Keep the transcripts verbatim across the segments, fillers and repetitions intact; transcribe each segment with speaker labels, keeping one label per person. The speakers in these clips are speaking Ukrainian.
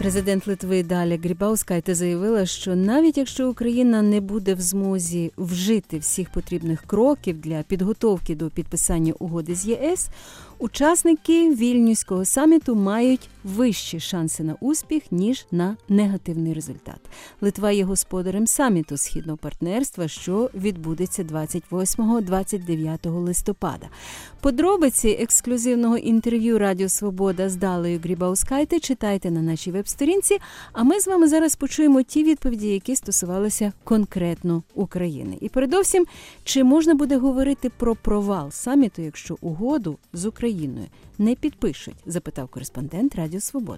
Speaker 1: Президент Литви Даля Грибаускайте заявила, що навіть якщо Україна не буде в змозі вжити всіх потрібних кроків для підготовки до підписання угоди з ЄС, учасники Вільнюського саміту мають вищі шанси на успіх, ніж на негативний результат. Литва є господарем саміту Східного партнерства, що відбудеться двадцять восьмого - двадцять дев'ятого листопада. Подробиці ексклюзивного інтерв'ю Радіо Свобода з Далею Грибаускайте читайте на нашій веб-сторінці, а ми з вами зараз почуємо ті відповіді, які стосувалися конкретно України. І передовсім, чи можна буде говорити про провал саміту, якщо угоду з Україною не підпишуть, запитав кореспондент Радіо Свобода.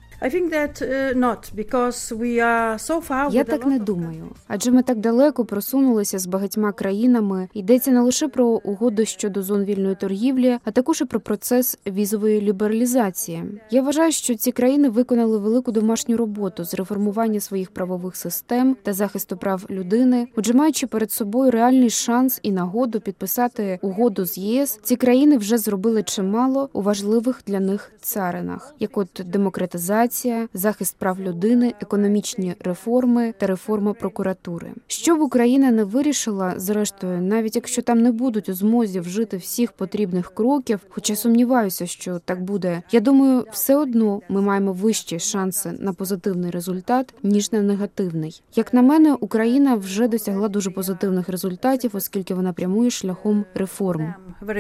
Speaker 2: Я так не думаю. Адже ми так далеко просунулися з багатьма країнами. Йдеться не лише про угоду щодо зон вільної торгівлі, а також і про процес візової лібералізації. Я вважаю, що ці країни виконали велику домашню роботу з реформування своїх правових систем та захисту прав людини. Отже, маючи перед собою реальний шанс і нагоду підписати угоду з ЄС, ці країни вже зробили чимало у важливих для них царинах, як от демократизація, захист прав людини, економічні реформи та реформа прокуратури. Що б Україна не вирішила, зрештою, навіть якщо там не будуть у змозі вжити всіх потрібних кроків, хоча сумніваюся, що так буде, я думаю, все одно ми маємо вищі шанси на позитивний результат, ніж на негативний. Як на мене, Україна вже досягла дуже позитивних результатів, оскільки вона прямує шляхом реформ.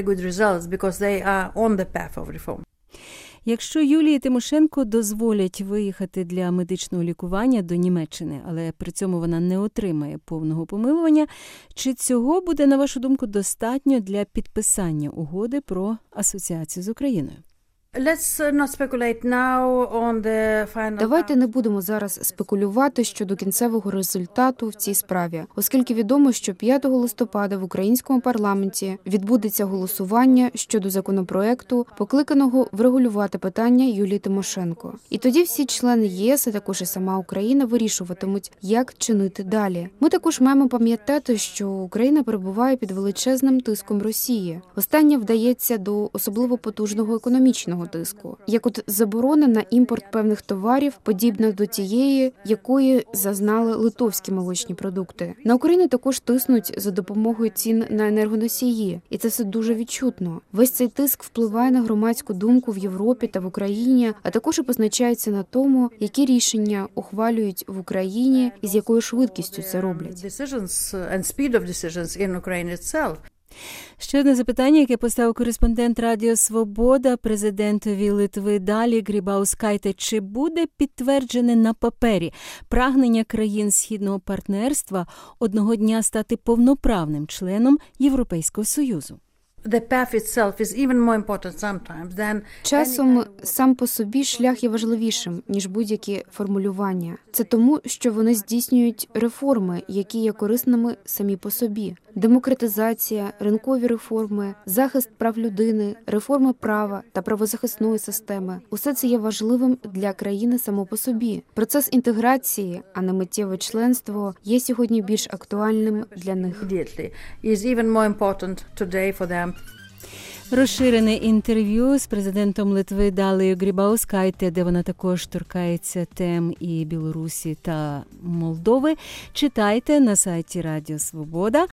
Speaker 1: Якщо Юлії Тимошенко дозволять виїхати для медичного лікування до Німеччини, але при цьому вона не отримає повного помилування, чи цього буде, на вашу думку, достатньо для підписання угоди про асоціацію з Україною?
Speaker 2: Давайте не будемо зараз спекулювати щодо кінцевого результату в цій справі, оскільки відомо, що п'ятого листопада в українському парламенті відбудеться голосування щодо законопроекту, покликаного врегулювати питання Юлії Тимошенко. І тоді всі члени ЄС, а також і сама Україна, вирішуватимуть, як чинити далі. Ми також маємо пам'ятати, що Україна перебуває під величезним тиском Росії. Остання вдається до особливо потужного економічного тиску, як от заборона на імпорт певних товарів, подібна до тієї, якої зазнали литовські молочні продукти. На Україну також тиснуть за допомогою цін на енергоносії, і це все дуже відчутно. Весь цей тиск впливає на громадську думку в Європі та в Україні, а також і позначається на тому, які рішення ухвалюють в Україні і з якою швидкістю це роблять.
Speaker 1: Ще одне запитання, яке поставив кореспондент Радіо Свобода президентові Литви Далі Грибаускайте. Чи буде підтверджене на папері прагнення країн Східного партнерства одного дня стати повноправним членом Європейського Союзу?
Speaker 2: Часом сам по собі шлях є важливішим, ніж будь-які формулювання. Це тому, що вони здійснюють реформи, які є корисними самі по собі. Демократизація, ринкові реформи, захист прав людини, реформи права та правозахисної системи – усе це є важливим для країни само по собі. Процес інтеграції, а не миттєве членство, є сьогодні більш актуальним для них.
Speaker 1: Розширене інтерв'ю з президентом Литви Далею Грибаускайте, де вона також торкається тем і Білорусі та Молдови, читайте на сайті Радіо Свобода.